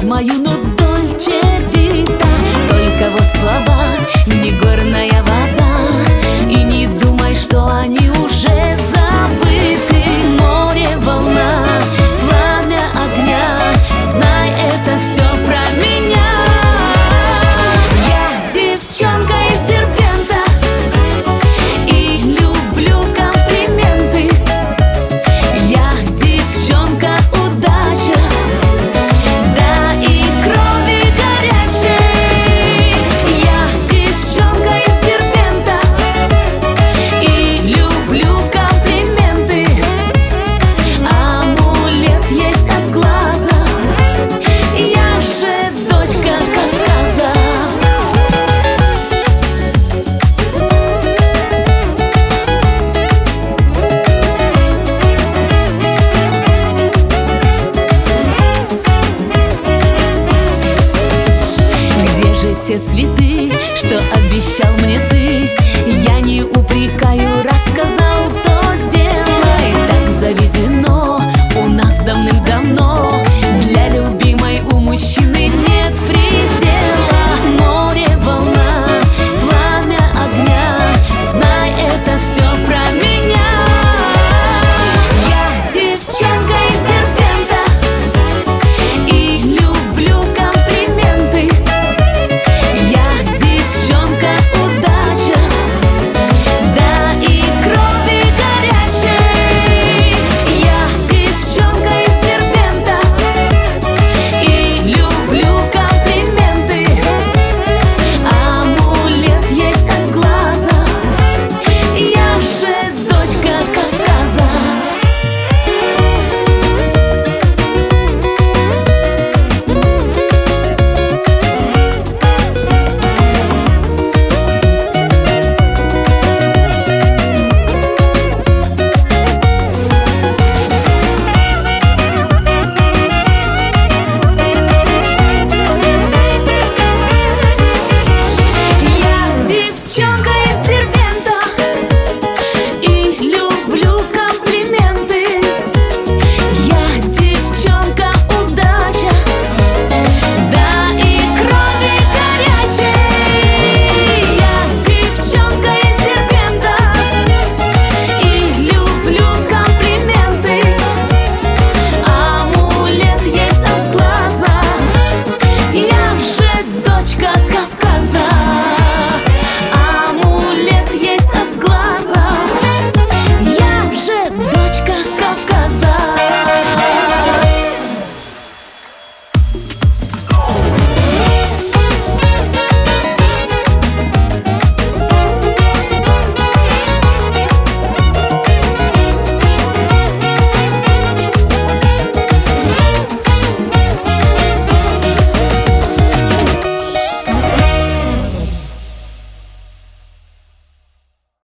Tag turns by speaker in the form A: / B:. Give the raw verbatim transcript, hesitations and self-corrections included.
A: мою, ну Дольче Вита. Только вот слова не горная вода, и не думай, что они уже забыты. Море, волна, пламя огня, знай, это все про меня. Я девчонка из Дербента и люблю комплименты. Я девчонка удача, да и крови горячей. Я девчонка из Дербента и люблю комплименты. Амулет есть от сглаза, я же дочка Кавказа. Где же те цветы, что обещал мне ты? Я не упрекаю, рассказал.